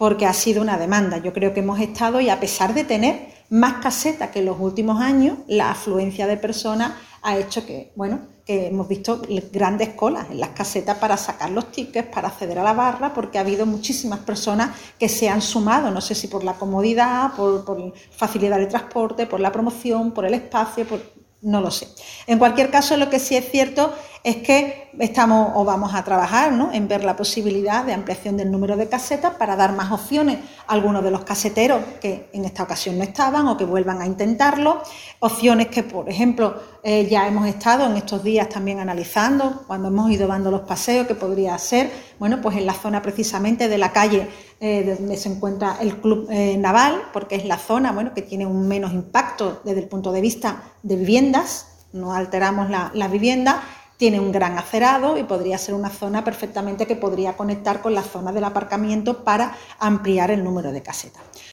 porque ha sido una demanda. Yo creo que hemos estado, y a pesar de tener más casetas que en los últimos años, la afluencia de personas ha hecho que, que hemos visto grandes colas en las casetas para sacar los tickets, para acceder a la barra, porque ha habido muchísimas personas que se han sumado, no sé si por la comodidad, por facilidad de transporte, por la promoción, por el espacio, no lo sé. En cualquier caso, lo que sí es cierto es que vamos a trabajar, ¿no?, en ver la posibilidad de ampliación del número de casetas para dar más opciones a algunos de los caseteros que en esta ocasión no estaban o que vuelvan a intentarlo. Opciones que, por ejemplo, ya hemos estado en estos días también analizando cuando hemos ido dando los paseos, que podría ser, pues en la zona precisamente de la calle donde se encuentra el Club Naval, porque es la zona, que tiene un menos impacto desde el punto de vista de viviendas, no alteramos la vivienda, tiene un gran acerado y podría ser una zona perfectamente que podría conectar con la zona del aparcamiento para ampliar el número de casetas.